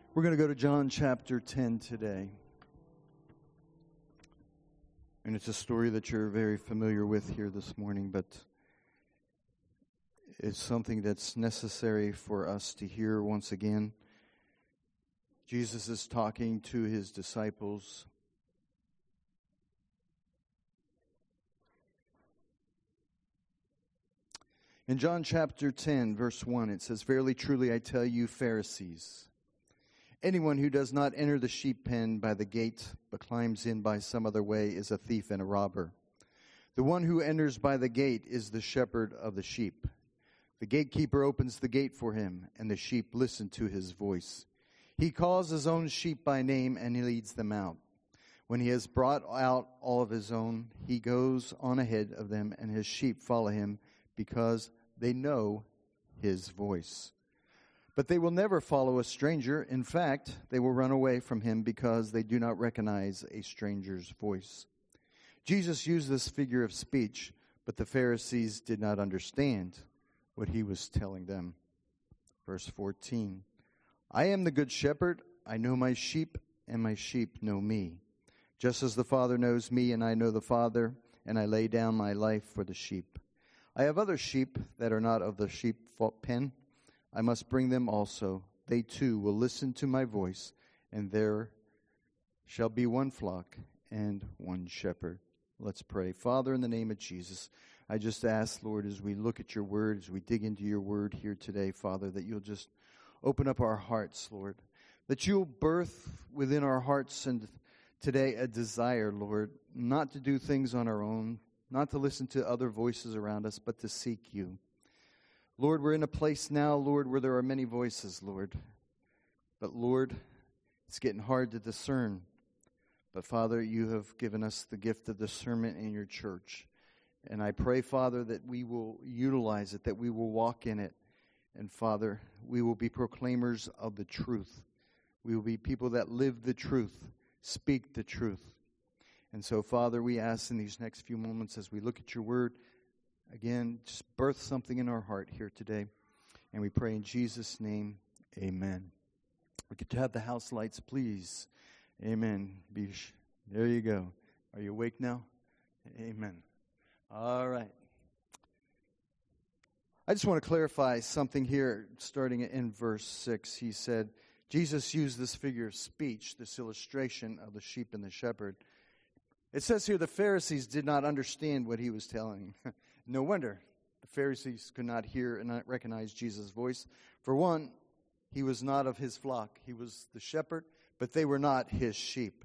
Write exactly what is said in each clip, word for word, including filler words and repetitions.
We're going to go to John chapter ten today. And it's a story that you're very familiar with here this morning, but it's something that's necessary for us to hear once again. Jesus is talking to his disciples. In John chapter ten, verse one, it says, "Verily, truly, I tell you, Pharisees, anyone who does not enter the sheep pen by the gate, but climbs in by some other way, is a thief and a robber. The one who enters by the gate is the shepherd of the sheep. The gatekeeper opens the gate for him, and the sheep listen to his voice. He calls his own sheep by name, and he leads them out. When he has brought out all of his own, he goes on ahead of them, and his sheep follow him, because they know his voice. But they will never follow a stranger. In fact, they will run away from him because they do not recognize a stranger's voice." Jesus used this figure of speech, but the Pharisees did not understand what he was telling them. Verse fourteen, "I am the good shepherd. I know my sheep, and my sheep know me. Just as the Father knows me, and I know the Father, and I lay down my life for the sheep. I have other sheep that are not of the sheep pen. I must bring them also. They too will listen to my voice, and there shall be one flock and one shepherd." Let's pray. Father, in the name of Jesus, I just ask, Lord, as we look at your word, as we dig into your word here today, Father, that you'll just open up our hearts, Lord. That you'll birth within our hearts and today a desire, Lord, not to do things on our own, not to listen to other voices around us, but to seek you. Lord, we're in a place now, Lord, where there are many voices, Lord. But, Lord, it's getting hard to discern. But, Father, you have given us the gift of discernment in your church. And I pray, Father, that we will utilize it, that we will walk in it. And, Father, we will be proclaimers of the truth. We will be people that live the truth, speak the truth. And so, Father, we ask in these next few moments as we look at your word, again, just birth something in our heart here today. And we pray in Jesus' name, amen. We could have the house lights, please. Amen. Bish. There you go. Are you awake now? Amen. All right. I just want to clarify something here, starting in verse six. He said, Jesus used this figure of speech, this illustration of the sheep and the shepherd. It says here the Pharisees did not understand what he was telling. No wonder the Pharisees could not hear and not recognize Jesus' voice. For one, he was not of his flock. He was the shepherd, but they were not his sheep.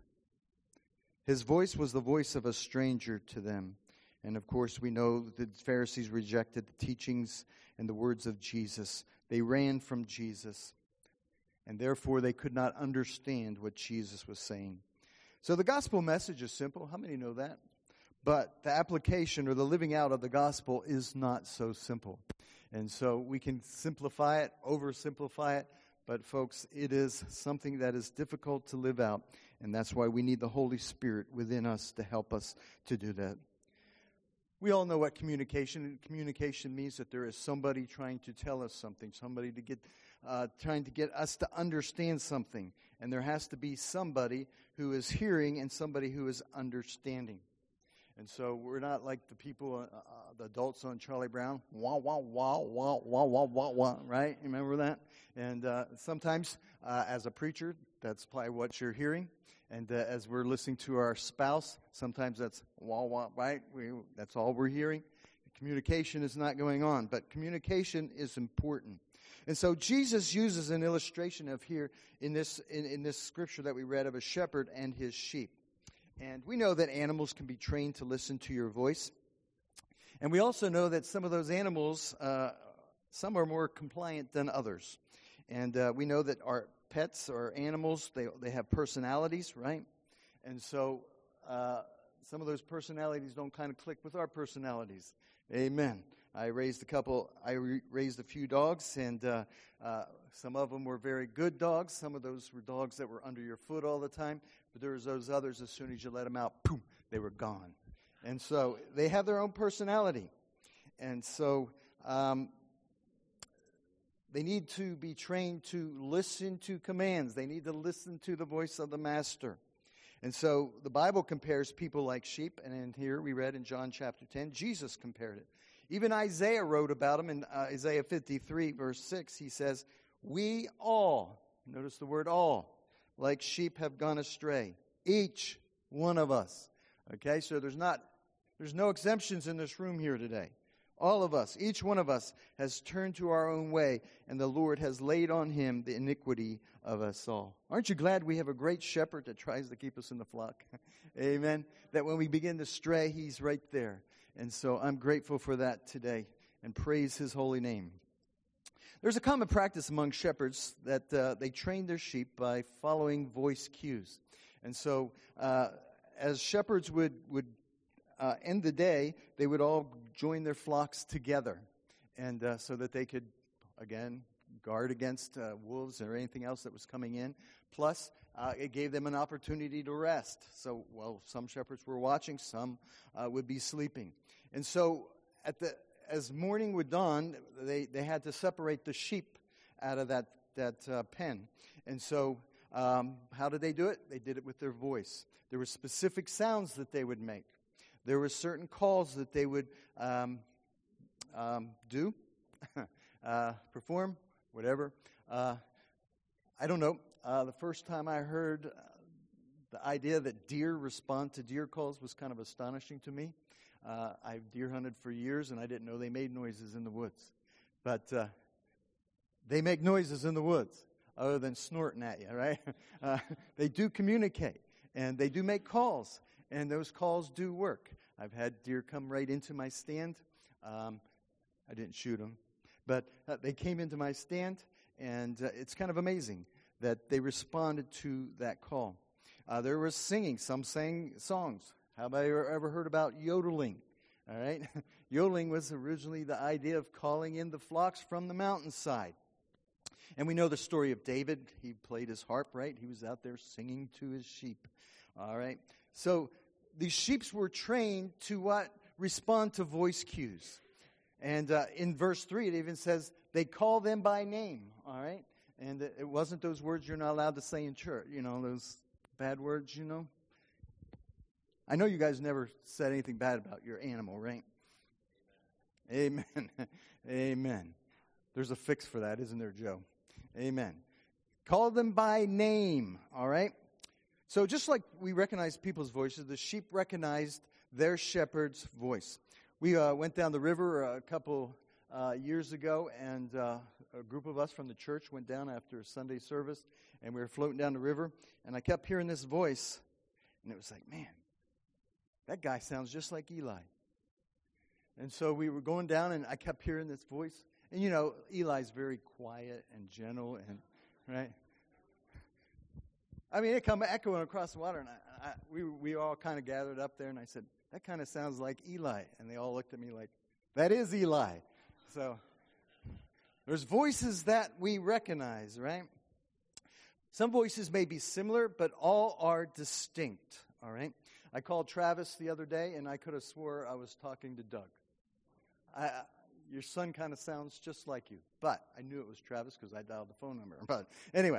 His voice was the voice of a stranger to them. And of course, we know that the Pharisees rejected the teachings and the words of Jesus. They ran from Jesus, and therefore they could not understand what Jesus was saying. So the gospel message is simple. How many know that? But the application or the living out of the gospel is not so simple. And so we can simplify it, oversimplify it. But folks, it is something that is difficult to live out. And that's why we need the Holy Spirit within us to help us to do that. We all know what communication. Communication means that there is somebody trying to tell us something, somebody to get, uh, trying to get us to understand something. And there has to be somebody who is hearing and somebody who is understanding. And so we're not like the people, uh, uh, the adults on Charlie Brown, wah, wah, wah, wah, wah, wah, wah, wah, right? Remember that? And uh, sometimes uh, as a preacher, that's probably what you're hearing. And uh, as we're listening to our spouse, sometimes that's wah, wah, right? We, that's all we're hearing. Communication is not going on, but communication is important. And so Jesus uses an illustration of here in this in, in this scripture that we read of a shepherd and his sheep. And we know that animals can be trained to listen to your voice. And we also know that some of those animals, uh, some are more compliant than others. And uh, we know that our pets or animals, they they have personalities, right? And so uh, some of those personalities don't kind of click with our personalities. Amen. I raised a couple, I re- raised a few dogs, and uh, uh, some of them were very good dogs. Some of those were dogs that were under your foot all the time. But there was those others, as soon as you let them out, boom, they were gone. And so they have their own personality. And so um, They need to be trained to listen to commands. They need to listen to the voice of the master. And so the Bible compares people like sheep, and in here we read in John chapter ten, Jesus compared it. Even Isaiah wrote about him in uh, Isaiah fifty-three, verse six. He says, we all, notice the word all, like sheep have gone astray. Each one of us. Okay, so there's not, there's no exemptions in this room here today. All of us, each one of us has turned to our own way, and the Lord has laid on him the iniquity of us all. Aren't you glad we have a great shepherd that tries to keep us in the flock? Amen. That when we begin to stray, he's right there. And so I'm grateful for that today and praise his holy name. There's a common practice among shepherds that uh, they train their sheep by following voice cues. And so uh, as shepherds would, would uh, end the day, they would all join their flocks together, and uh, so that they could, again, guard against uh, wolves or anything else that was coming in. Plus, uh, it gave them an opportunity to rest. So, well, some shepherds were watching, some uh, would be sleeping. And so, at the as morning would dawn, they, they had to separate the sheep out of that, that uh, pen. And so, um, how did they do it? They did it with their voice. There were specific sounds that they would make. There were certain calls that they would um, um, do, uh, perform, whatever. Uh, I don't know. Uh, the first time I heard uh, the idea that deer respond to deer calls was kind of astonishing to me. Uh, I've deer hunted for years, and I didn't know they made noises in the woods. But uh, they make noises in the woods, other than snorting at you, right? Uh, they do communicate, and they do make calls, and those calls do work. I've had deer come right into my stand. Um, I didn't shoot them, but uh, they came into my stand, and uh, it's kind of amazing that they responded to that call. Uh, there was singing. Some sang songs. How about you ever heard about yodeling? All right. Yodeling was originally the idea of calling in the flocks from the mountainside. And we know the story of David. He played his harp, right? He was out there singing to his sheep. All right. So these sheep were trained to what? Respond to voice cues. And uh, in verse three, it even says they call them by name. All right. And it wasn't those words you're not allowed to say in church. You know, those bad words, you know. I know you guys never said anything bad about your animal, right? Amen. Amen. There's a fix for that, isn't there, Joe? Amen. Call them by name, all right? So just like we recognize people's voices, the sheep recognized their shepherd's voice. We uh, went down the river a couple uh, years ago, and uh, a group of us from the church went down after a Sunday service, and we were floating down the river, and I kept hearing this voice, and it was like, man, that guy sounds just like Eli. And so we were going down, and I kept hearing this voice. And, you know, Eli's very quiet and gentle, and right? I mean, it come echoing across the water, and I, I, we we all kind of gathered up there, and I said, that kind of sounds like Eli. And they all looked at me like, that is Eli. So there's voices that we recognize, right? Some voices may be similar, but all are distinct, all right? I called Travis the other day, and I could have swore I was talking to Doug. I, your son kind of sounds just like you, but I knew it was Travis because I dialed the phone number. But anyway,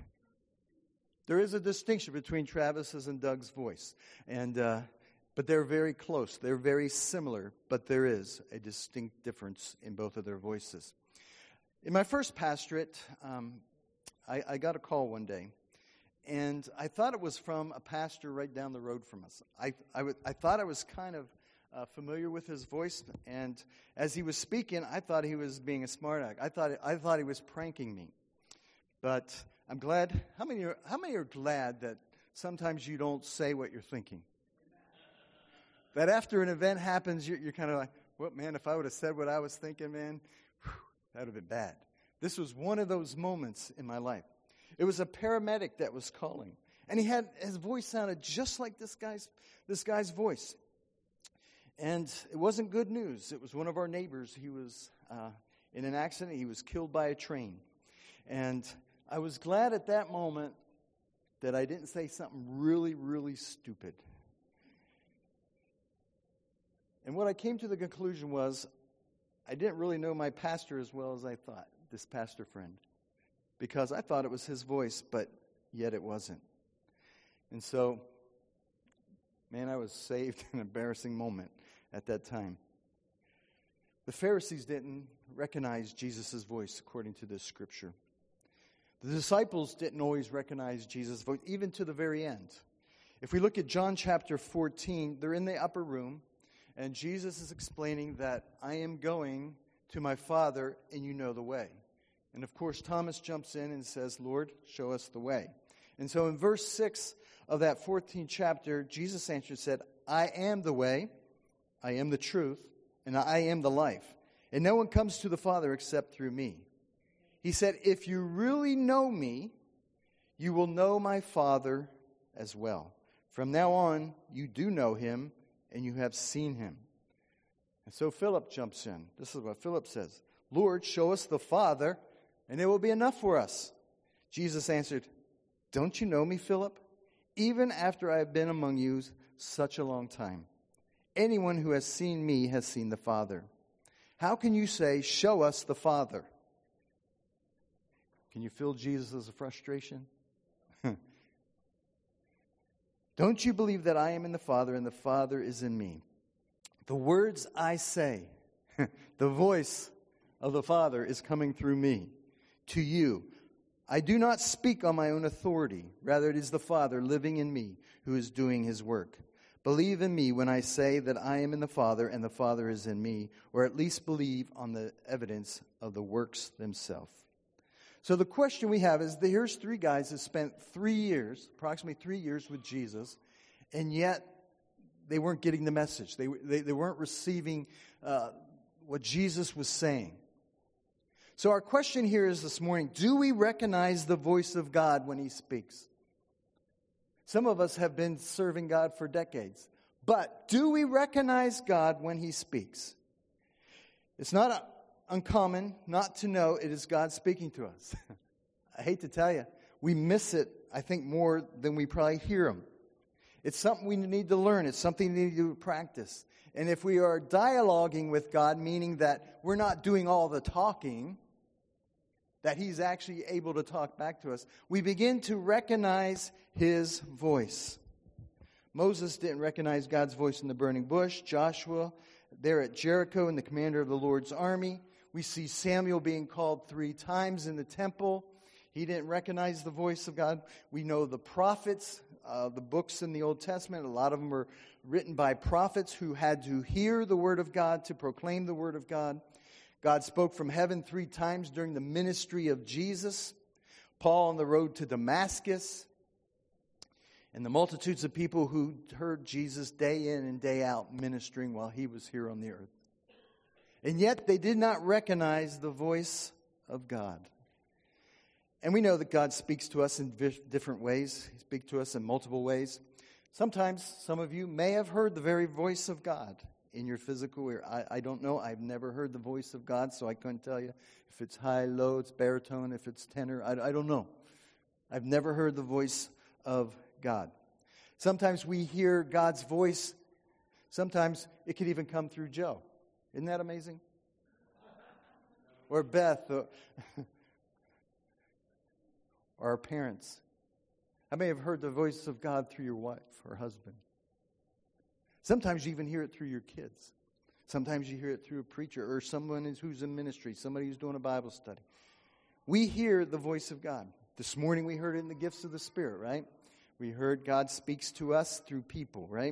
there is a distinction between Travis's and Doug's voice, and uh, but they're very close. They're very similar, but there is a distinct difference in both of their voices. In my first pastorate, um, I, I got a call one day. And I thought it was from a pastor right down the road from us. I, I, w- I thought I was kind of uh, familiar with his voice. And as he was speaking, I thought he was being a smart aleck. I thought I thought he was pranking me. But I'm glad. How many are, how many are glad that sometimes you don't say what you're thinking? That after an event happens, you're, you're kind of like, well, man, if I would have said what I was thinking, man, whew, that would have been bad. This was one of those moments in my life. It was a paramedic that was calling. And he had, his voice sounded just like this guy's, this guy's voice. And it wasn't good news. It was one of our neighbors. He was uh, in an accident. He was killed by a train. And I was glad at that moment that I didn't say something really, really stupid. And what I came to the conclusion was, I didn't really know my pastor as well as I thought. this pastor friend, because I thought it was his voice, but yet it wasn't. And so, man, I was saved in an embarrassing moment at that time. The Pharisees didn't recognize Jesus' voice according to this scripture. The disciples didn't always recognize Jesus' voice, even to the very end. If we look at John chapter fourteen, they're in the upper room, and Jesus is explaining that I am going to my Father, and you know the way. And of course, Thomas jumps in and says, Lord, show us the way. And so in verse six of that fourteenth chapter, Jesus answered and said, I am the way, I am the truth, and I am the life. And no one comes to the Father except through me. He said, if you really know me, you will know my Father as well. From now on, you do know him, and you have seen him. And so Philip jumps in. This is what Philip says. Lord, show us the Father, and it will be enough for us. Jesus answered, don't you know me, Philip? Even after I have been among you such a long time. Anyone who has seen me has seen the Father. How can you say, show us the Father? Can you feel Jesus' frustration? Don't you believe that I am in the Father and the Father is in me? The words I say, the voice of the Father is coming through me to you. I do not speak on my own authority. Rather, it is the Father living in me who is doing his work. Believe in me when I say that I am in the Father and the Father is in me, or at least believe on the evidence of the works themselves. So the question we have is, here's three guys that spent three years, approximately three years with Jesus, and yet they weren't getting the message. They, they, they weren't receiving uh, what Jesus was saying. So our question here is this morning, do we recognize the voice of God when he speaks? Some of us have been serving God for decades. But do we recognize God when he speaks? It's not a uncommon not to know it is God speaking to us. I hate to tell you, we miss it, I think, more than we probably hear him. It's something we need to learn. It's something we need to practice. And if we are dialoguing with God, meaning that we're not doing all the talking, that he's actually able to talk back to us, we begin to recognize his voice. Moses didn't recognize God's voice in the burning bush. Joshua, there at Jericho, and the commander of the Lord's army. We see Samuel being called three times in the temple. He didn't recognize the voice of God. We know the prophets, uh, the books in the Old Testament, a lot of them were written by prophets who had to hear the word of God to proclaim the word of God. God spoke from heaven three times during the ministry of Jesus. Paul on the road to Damascus. And the multitudes of people who heard Jesus day in and day out ministering while he was here on the earth. And yet they did not recognize the voice of God. And we know that God speaks to us in different ways. He speaks to us in multiple ways. Sometimes some of you may have heard the very voice of God in your physical ear. I, I don't know. I've never heard the voice of God, so I couldn't tell you if it's high, low, it's baritone, if it's tenor. I, I don't know. I've never heard the voice of God. Sometimes we hear God's voice. Sometimes it could even come through Joe. Isn't that amazing? Or Beth. Or, or our parents. I may have heard the voice of God through your wife or husband. Sometimes you even hear it through your kids. Sometimes you hear it through a preacher or someone who's in ministry, somebody who's doing a Bible study. We hear the voice of God. This morning we heard it in the gifts of the Spirit, right? We heard God speaks to us through people, right?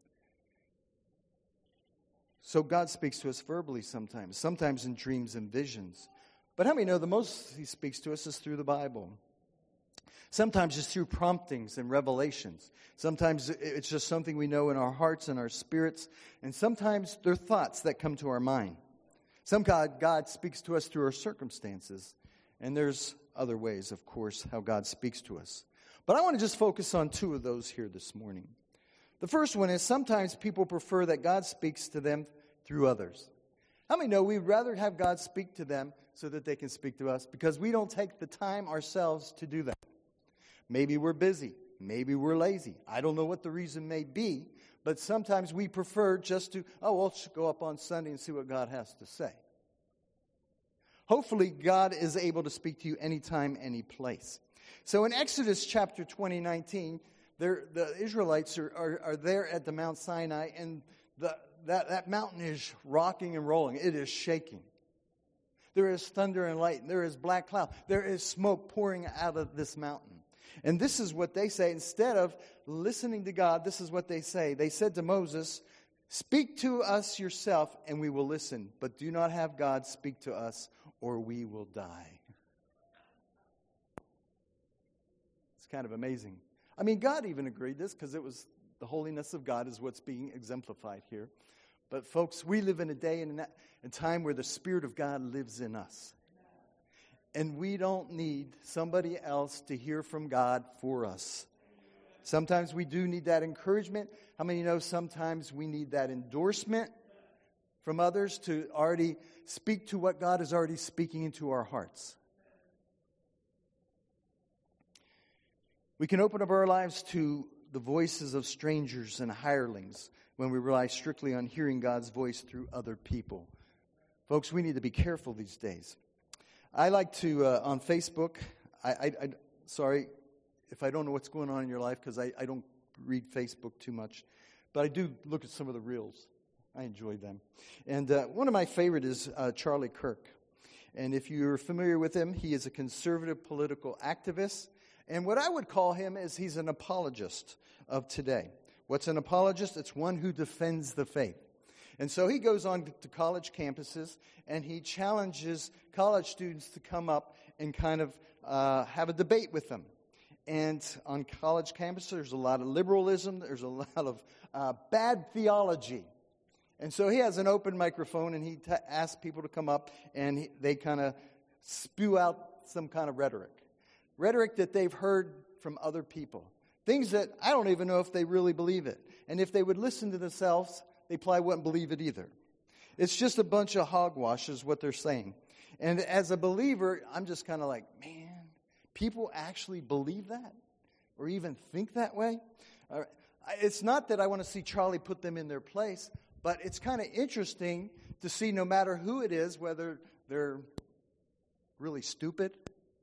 So God speaks to us verbally sometimes, sometimes in dreams and visions. But how many know the most he speaks to us is through the Bible? Sometimes it's through promptings and revelations. Sometimes it's just something we know in our hearts and our spirits. And sometimes they're thoughts that come to our mind. Some God, God speaks to us through our circumstances. And there's other ways, of course, how God speaks to us. But I want to just focus on two of those here this morning. The first one is sometimes people prefer that God speaks to them through others. How many know we'd rather have God speak to them so that they can speak to us because we don't take the time ourselves to do that? Maybe we're busy. Maybe we're lazy. I don't know what the reason may be, but sometimes we prefer just to, oh, well, let's go up on Sunday and see what God has to say. Hopefully, God is able to speak to you anytime, any place. So in Exodus chapter twenty, nineteen, the Israelites are, are, are there at the Mount Sinai, and the, that, that mountain is rocking and rolling. It is shaking. There is thunder and lightning. There is black cloud. There is smoke pouring out of this mountain. And this is what they say. Instead of listening to God, this is what they say. They said to Moses, "Speak to us yourself, and we will listen. But do not have God speak to us, or we will die." It's kind of amazing. I mean, God even agreed this because it was the holiness of God is what's being exemplified here. But folks, we live in a day and a time where the Spirit of God lives in us. And we don't need somebody else to hear from God for us. Sometimes we do need that encouragement. How many know sometimes we need that endorsement from others to already speak to what God is already speaking into our hearts? We can open up our lives to the voices of strangers and hirelings when we rely strictly on hearing God's voice through other people. Folks, we need to be careful these days. I like to, uh, on Facebook, I, I, I, sorry if I don't know what's going on in your life because I, I don't read Facebook too much, but I do look at some of the reels. I enjoy them. And uh, one of my favorite is uh, Charlie Kirk. And if you're familiar with him, he is a conservative political activist. And what I would call him is he's an apologist of today. What's an apologist? It's one who defends the faith. And so he goes on to college campuses and he challenges college students to come up and kind of uh, have a debate with them. And on college campuses, there's a lot of liberalism. There's a lot of uh, bad theology. And so he has an open microphone and he t- asks people to come up and he, they kind of spew out some kind of rhetoric. Rhetoric that they've heard from other people. Things that I don't even know if they really believe it. And if they would listen to themselves, they probably wouldn't believe it either. It's just a bunch of hogwash is what they're saying. And as a believer, I'm just kind of like, man, people actually believe that? Or even think that way? Uh, it's not that I want to see Charlie put them in their place, but it's kind of interesting to see no matter who it is, whether they're really stupid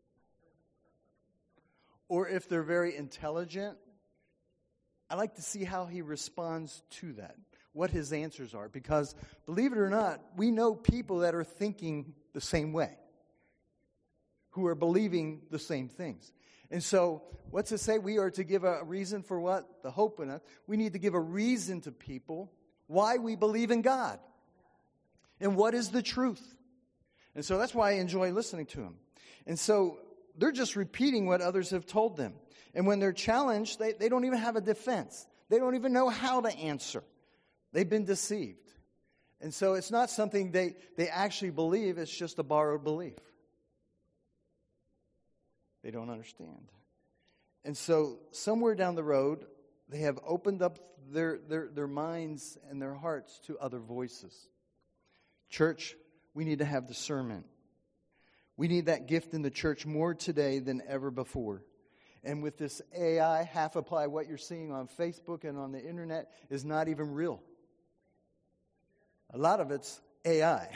or if they're very intelligent, I like to see how he responds to that, what his answers are. Because, believe it or not, we know people that are thinking the same way, who are believing the same things. And so, what's it say? We are to give a reason for what? The hope in us. We need to give a reason to people why we believe in God. And what is the truth? And so that's why I enjoy listening to him. And so they're just repeating what others have told them. And when they're challenged, they, they don't even have a defense. They don't even know how to answer. They've been deceived. And so it's not something they, they actually believe. It's just a borrowed belief. They don't understand. And so somewhere down the road, they have opened up their, their, their minds and their hearts to other voices. Church, we need to have discernment. We need that gift in the church more today than ever before. And with this A I, half apply what you're seeing on Facebook and on the internet is not even real. A lot of it's A I.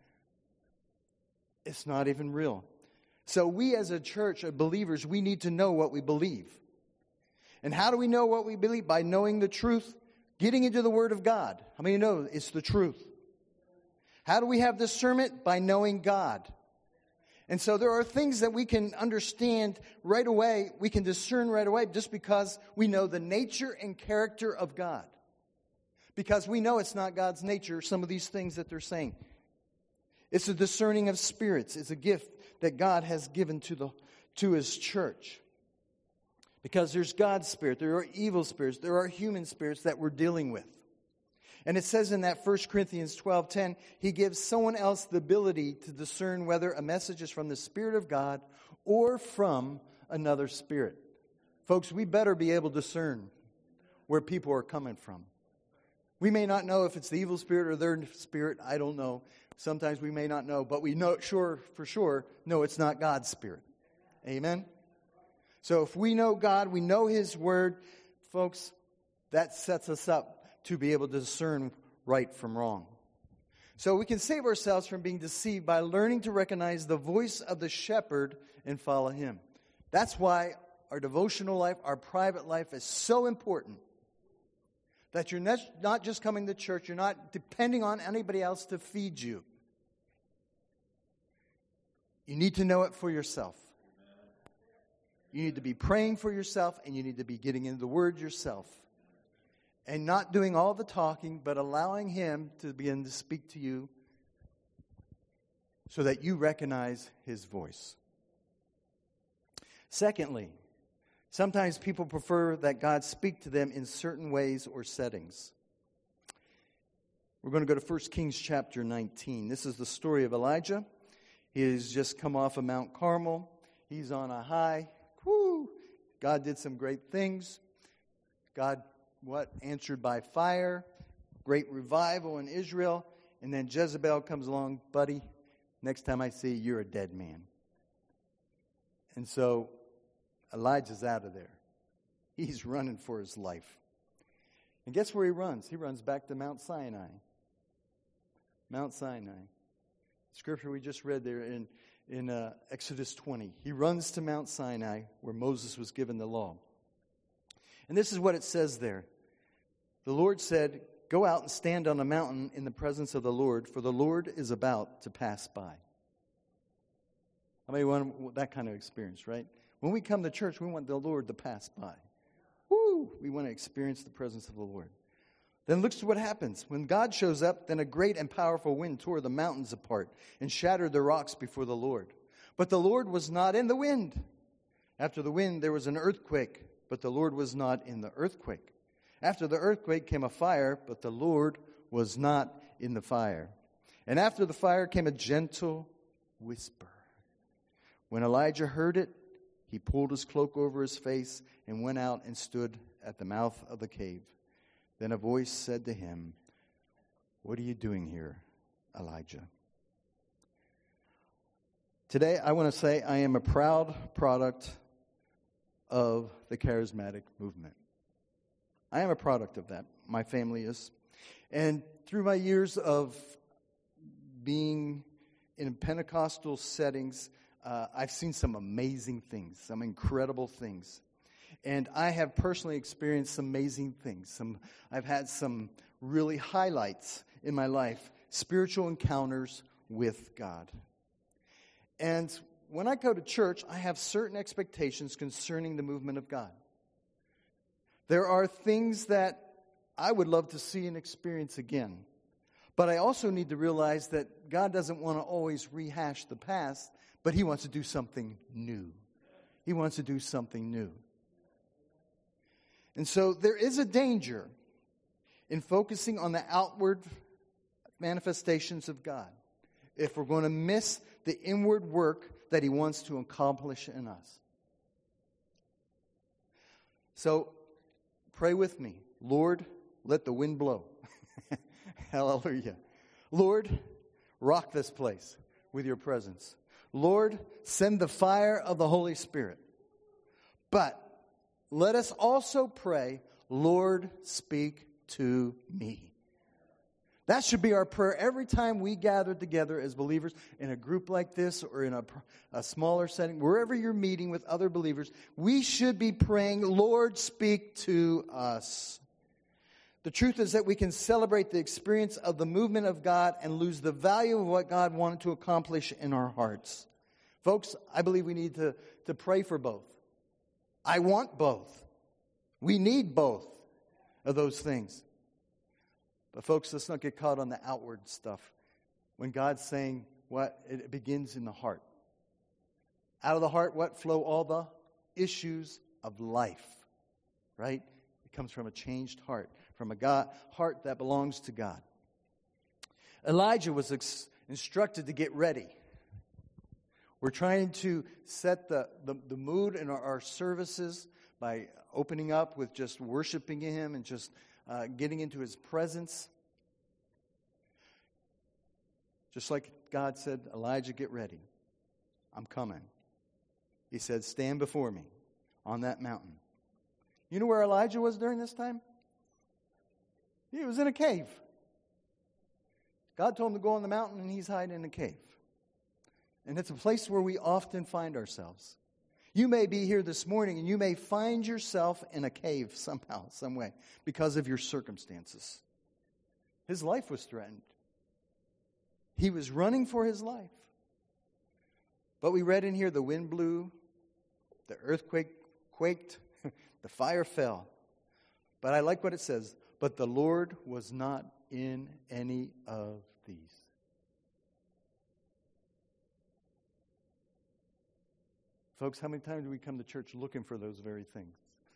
It's not even real. So we as a church of believers, we need to know what we believe. And how do we know what we believe? By knowing the truth, getting into the Word of God. How many know it's the truth? How do we have discernment? By knowing God. And so there are things that we can understand right away, we can discern right away just because we know the nature and character of God. Because we know it's not God's nature, some of these things that they're saying. It's a discerning of spirits. It's a gift that God has given to the to His church. Because there's God's spirit, there are evil spirits, there are human spirits that we're dealing with. And it says in that First Corinthians twelve ten, He gives someone else the ability to discern whether a message is from the Spirit of God or from another spirit. Folks, we better be able to discern where people are coming from. We may not know if it's the evil spirit or their spirit. I don't know. Sometimes we may not know, but we know sure for sure, no, it's not God's spirit. Amen? So if we know God, we know His Word, folks, that sets us up to be able to discern right from wrong. So we can save ourselves from being deceived by learning to recognize the voice of the shepherd and follow him. That's why our devotional life, our private life is so important. That you're not just coming to church, you're not depending on anybody else to feed you. You need to know it for yourself. You need to be praying for yourself, and you need to be getting into the Word yourself. And not doing all the talking, but allowing Him to begin to speak to you so that you recognize His voice. Secondly, sometimes people prefer that God speak to them in certain ways or settings. We're going to go to First Kings chapter nineteen. This is the story of Elijah. He has just come off of Mount Carmel. He's on a high. Woo! God did some great things. God What? Answered by fire. Great revival in Israel. And then Jezebel comes along. Buddy, next time I see you, you're a dead man. And so Elijah's out of there. He's running for his life. And guess where he runs? He runs back to Mount Sinai. Mount Sinai. Scripture we just read there in, in uh, Exodus twenty. He runs to Mount Sinai where Moses was given the law. And this is what it says there. The Lord said, "Go out and stand on a mountain in the presence of the Lord, for the Lord is about to pass by." How many want that kind of experience, right? When we come to church, we want the Lord to pass by. Woo! We want to experience the presence of the Lord. Then look to what happens. When God shows up, then a great and powerful wind tore the mountains apart and shattered the rocks before the Lord. But the Lord was not in the wind. After the wind, there was an earthquake, but the Lord was not in the earthquake. After the earthquake came a fire, but the Lord was not in the fire. And after the fire came a gentle whisper. When Elijah heard it, he pulled his cloak over his face and went out and stood at the mouth of the cave. Then a voice said to him, "What are you doing here, Elijah?" Today, I want to say I am a proud product of the charismatic movement. I am a product of that. My family is. And through my years of being in Pentecostal settings, uh, I've seen some amazing things, some incredible things. And I have personally experienced some amazing things. Some, I've had some really highlights in my life, spiritual encounters with God. And when I go to church, I have certain expectations concerning the movement of God. There are things that I would love to see and experience again. But I also need to realize that God doesn't want to always rehash the past, but He wants to do something new. He wants to do something new. And so there is a danger in focusing on the outward manifestations of God if we're going to miss the inward work that He wants to accomplish in us. So pray with me. Lord, let the wind blow. Hallelujah. Lord, rock this place with your presence. Lord, send the fire of the Holy Spirit. But let us also pray, Lord, speak to me. That should be our prayer every time we gather together as believers in a group like this or in a, a smaller setting, wherever you're meeting with other believers. We should be praying, Lord, speak to us. The truth is that we can celebrate the experience of the movement of God and lose the value of what God wanted to accomplish in our hearts. Folks, I believe we need to, to pray for both. I want both. We need both of those things. But folks, let's not get caught on the outward stuff. When God's saying what, it begins in the heart. Out of the heart, what flow all the issues of life, right? It comes from a changed heart, from a God, heart that belongs to God. Elijah was ex- instructed to get ready. We're trying to set the, the, the mood in our, our services by opening up with just worshiping Him and just uh, getting into His presence. Just like God said, Elijah, get ready. I'm coming. He said, stand before me on that mountain. You know where Elijah was during this time? He was in a cave. God told him to go on the mountain, and he's hiding in a cave. And it's a place where we often find ourselves. You may be here this morning, and you may find yourself in a cave somehow, some way, because of your circumstances. His life was threatened. He was running for his life. But we read in here, the wind blew, the earthquake quaked, the fire fell. But I like what it says, but the Lord was not in any of these. Folks, how many times do we come to church looking for those very things?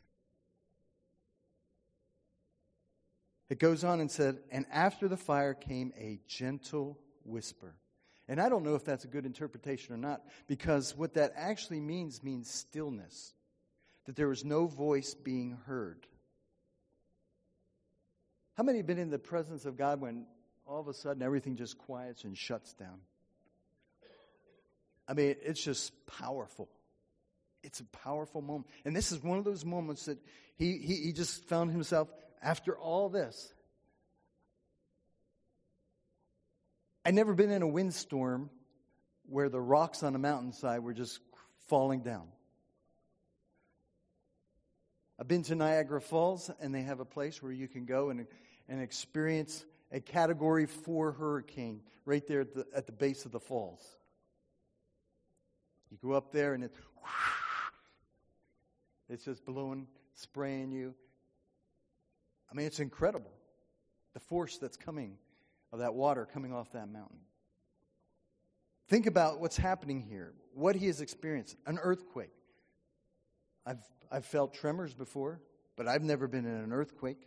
It goes on and said, and after the fire came a gentle whisper. And I don't know if that's a good interpretation or not, because what that actually means means stillness, that there was no voice being heard. How many have been in the presence of God when all of a sudden everything just quiets and shuts down? I mean, it's just powerful. It's a powerful moment. And this is one of those moments that he, he, he just found himself, after all this. I'd never been in a windstorm where the rocks on a mountainside were just falling down. I've been to Niagara Falls, and they have a place where you can go and, and experience a Category four hurricane right there at the, at the base of the falls. You go up there, and it, it's just blowing, spraying you. I mean, it's incredible, the force that's coming, of that water coming off that mountain. Think about what's happening here, what he has experienced, an earthquake. I've I've felt tremors before, but I've never been in an earthquake.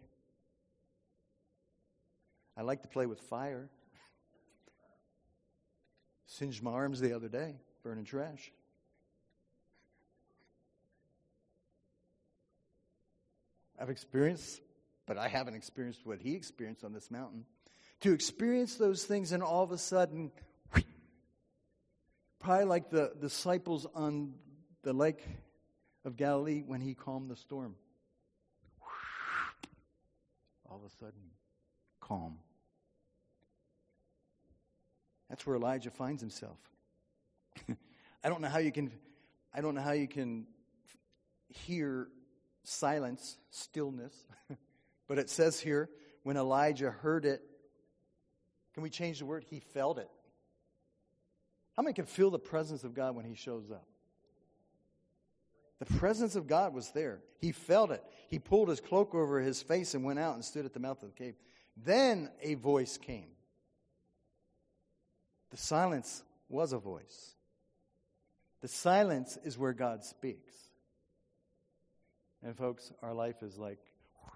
I like to play with fire. Singed my arms the other day, burning trash. I've experienced, but I haven't experienced what he experienced on this mountain. To experience those things and all of a sudden, whoosh, probably like the disciples on the lake of Galilee when he calmed the storm. Whoosh, all of a sudden, calm. That's where Elijah finds himself. I don't know how you can, I don't know how you can hear silence, stillness, but it says here, when Elijah heard it, can we change the word? He felt it. How many can feel the presence of God when he shows up? The presence of God was there. He felt it. He pulled his cloak over his face and went out and stood at the mouth of the cave. Then a voice came. The silence was a voice. The silence is where God speaks. And folks, our life is like,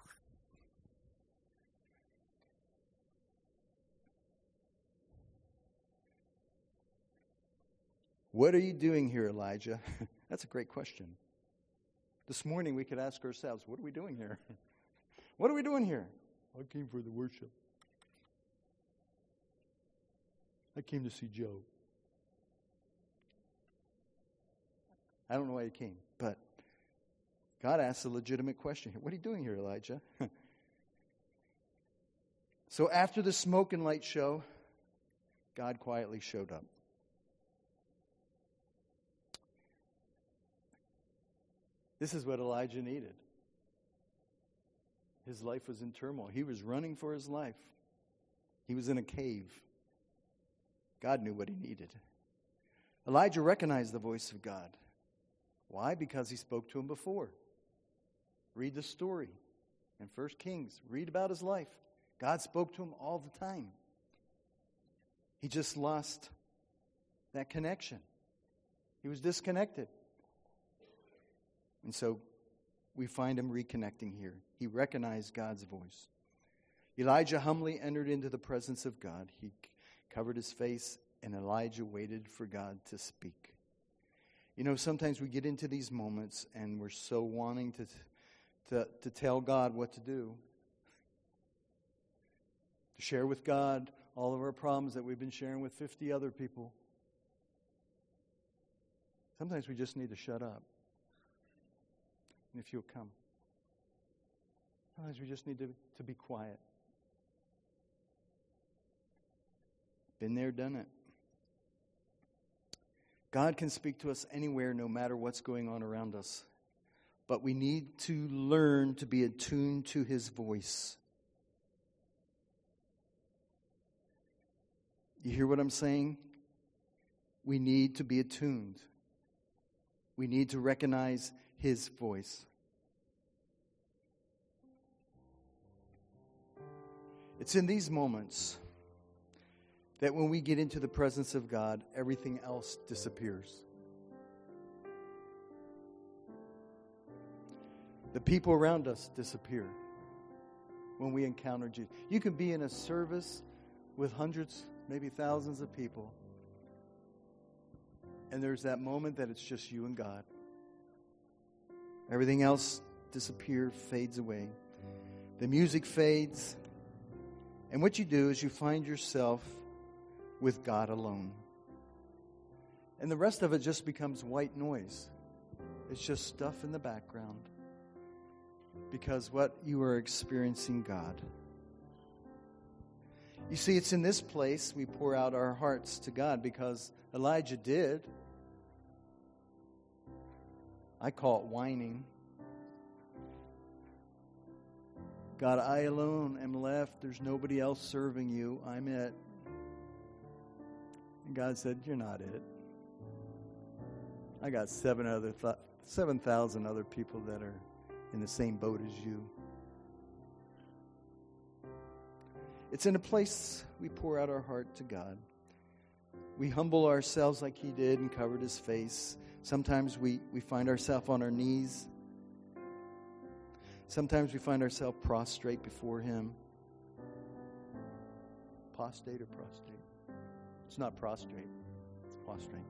what are you doing here, Elijah? That's a great question. This morning we could ask ourselves, what are we doing here? What are we doing here? I came for the worship. I came to see Joe. I don't know why you came, but God asked a legitimate question here. What are you doing here, Elijah? So after the smoke and light show, God quietly showed up. This is what Elijah needed. His life was in turmoil. He was running for his life. He was in a cave. God knew what he needed. Elijah recognized the voice of God. Why? Because he spoke to him before. Read the story in First Kings. Read about his life. God spoke to him all the time. He just lost that connection. He was disconnected. And so we find him reconnecting here. He recognized God's voice. Elijah humbly entered into the presence of God. He covered his face, and Elijah waited for God to speak. You know, sometimes we get into these moments and we're so wanting to, to, to tell God what to do. To share with God all of our problems that we've been sharing with fifty other people. Sometimes we just need to shut up. And if you'll come. Sometimes we just need to, to be quiet. Been there, done it. God can speak to us anywhere, no matter what's going on around us. But we need to learn to be attuned to His voice. You hear what I'm saying? We need to be attuned. We need to recognize His voice. It's in these moments that when we get into the presence of God, everything else disappears. The people around us disappear when we encounter Jesus. You can be in a service with hundreds, maybe thousands of people, and there's that moment that it's just you and God. Everything else disappears, fades away. The music fades, and what you do is you find yourself with God alone. And the rest of it just becomes white noise. It's just stuff in the background. Because what you are experiencing God. You see, it's in this place we pour out our hearts to God, because Elijah did. I call it whining. God, I alone am left. There's nobody else serving you. I'm it. And God said, you're not it. I got seven other th- seven thousand other people that are in the same boat as you. It's in a place we pour out our heart to God. We humble ourselves like He did and covered His face. Sometimes we, we find ourselves on our knees. Sometimes we find ourselves prostrate before Him. Prostate or prostrate? It's not prostrate. It's prostrate.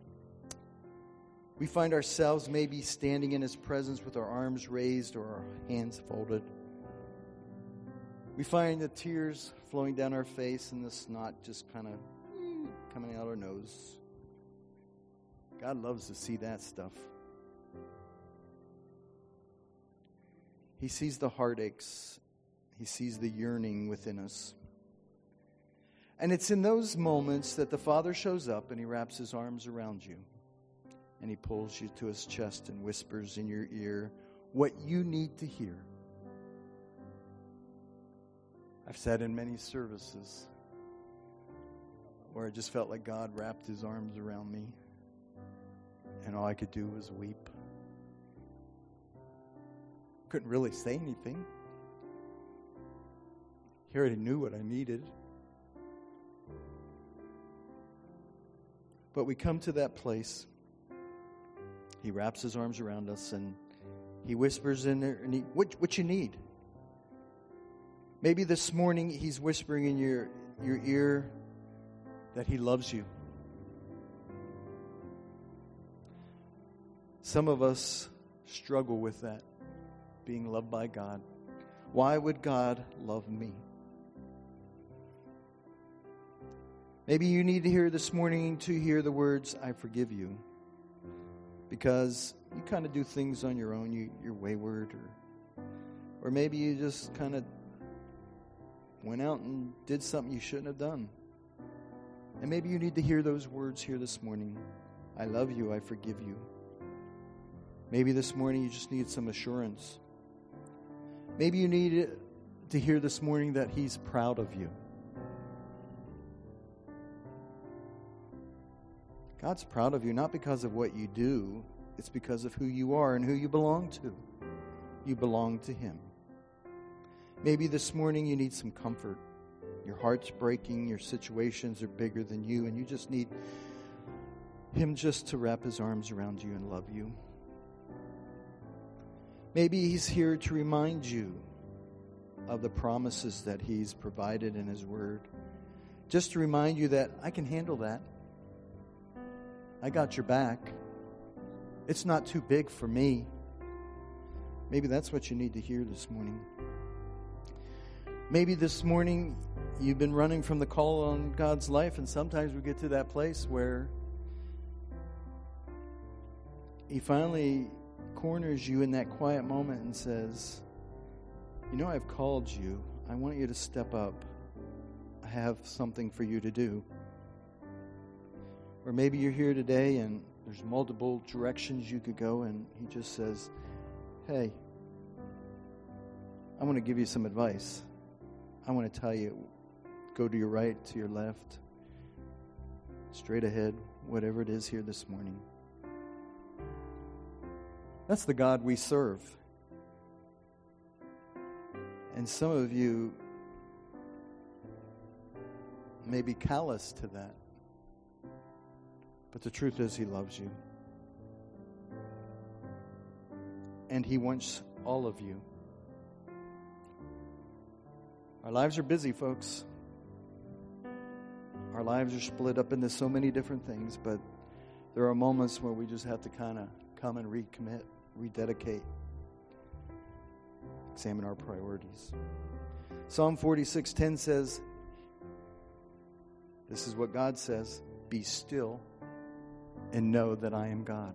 We find ourselves maybe standing in His presence with our arms raised or our hands folded. We find the tears flowing down our face and the snot just kind of coming out our nose. God loves to see that stuff. He sees the heartaches. He sees the yearning within us. And it's in those moments that the Father shows up and He wraps His arms around you. And He pulls you to His chest and whispers in your ear what you need to hear. I've sat in many services where I just felt like God wrapped His arms around me. And all I could do was weep. Couldn't really say anything. He already knew what I needed. But we come to that place. He wraps His arms around us and He whispers in there, and he, what, what you need. Maybe this morning He's whispering in your, your ear that He loves you. Some of us struggle with that, being loved by God. Why would God love me? Maybe you need to hear this morning to hear the words, I forgive you. Because you kind of do things on your own. You, you're wayward. Or, or maybe you just kind of went out and did something you shouldn't have done. And maybe you need to hear those words here this morning. I love you. I forgive you. Maybe this morning you just need some assurance. Maybe you need to hear this morning that He's proud of you. God's proud of you, not because of what you do. It's because of who you are and who you belong to. You belong to Him. Maybe this morning you need some comfort. Your heart's breaking, your situations are bigger than you, and you just need Him just to wrap His arms around you and love you. Maybe He's here to remind you of the promises that He's provided in His Word. Just to remind you that I can handle that. I got your back. It's not too big for me. Maybe that's what you need to hear this morning. Maybe this morning you've been running from the call on God's life, and sometimes we get to that place where He finally corners you in that quiet moment and says, you know, I've called you. I want you to step up. I have something for you to do. Or maybe you're here today and there's multiple directions you could go, and he just says, hey, I want to give you some advice. I want to tell you, go to your right, to your left, straight ahead, whatever it is here this morning. That's the God we serve. And some of you may be callous to that. But the truth is, he loves you. And he wants all of you. Our lives are busy, folks. Our lives are split up into so many different things, but there are moments where we just have to kind of come and recommit, rededicate, examine our priorities. Psalm forty-six ten says, this is what God says, be still and know that I am God.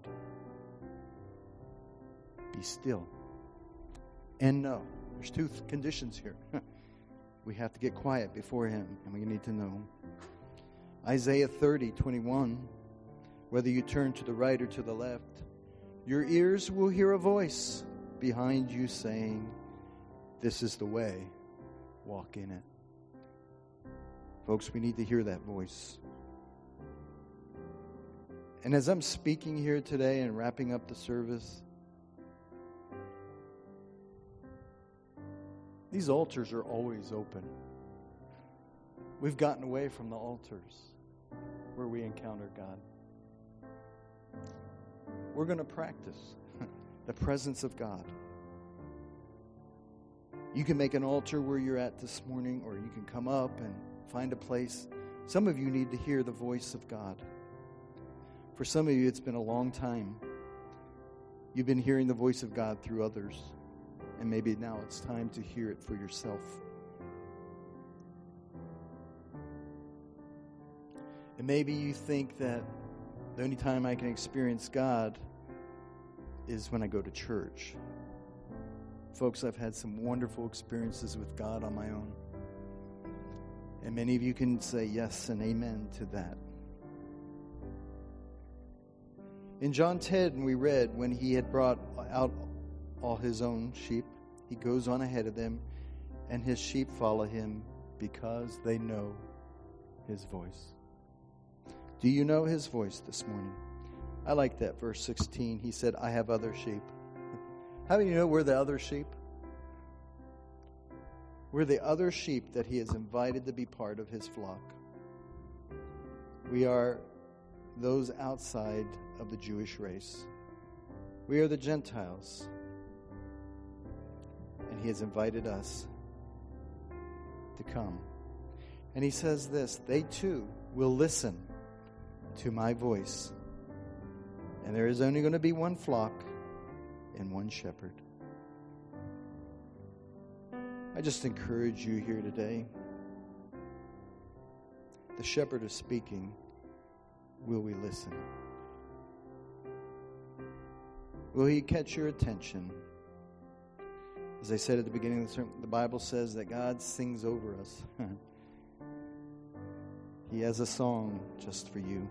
Be still and know. There's two th- conditions here. We have to get quiet before him, and we need to know. Isaiah thirty twenty-one, whether you turn to the right or to the left, your ears will hear a voice behind you saying, this is the way, walk in it. Folks, we need to hear that voice. And as I'm speaking here today and wrapping up the service, these altars are always open. We've gotten away from the altars where we encounter God. We're going to practice the presence of God. You can make an altar where you're at this morning, or you can come up and find a place. Some of you need to hear the voice of God. For some of you, it's been a long time. You've been hearing the voice of God through others, and maybe now it's time to hear it for yourself. And maybe you think that the only time I can experience God is when I go to church. Folks, I've had some wonderful experiences with God on my own. And many of you can say yes and amen to that. In John ten, we read, when he had brought out all his own sheep, he goes on ahead of them, and his sheep follow him because they know his voice. Do you know his voice this morning? I like that verse sixteen. He said, I have other sheep. How many of you know we're the other sheep? We're the other sheep that he has invited to be part of his flock. We are those outside of the Jewish race. We are the Gentiles. And he has invited us to come. And he says this, they too will listen to my voice. And there is only going to be one flock and one shepherd. I just encourage you here today. The shepherd is speaking. Will we listen? Will he catch your attention? As I said at the beginning of the sermon, the Bible says that God sings over us. He has a song just for you.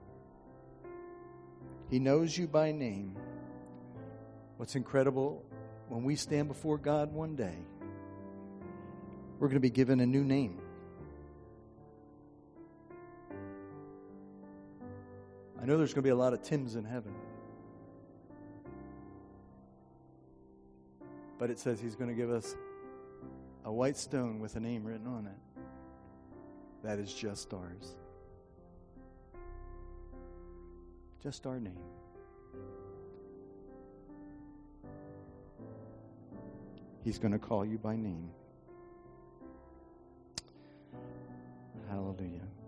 He knows you by name. What's incredible, when we stand before God one day, we're going to be given a new name. I know there's going to be a lot of Tims in heaven. But it says he's going to give us a white stone with a name written on it. That is just ours. Just our name. He's going to call you by name. Hallelujah.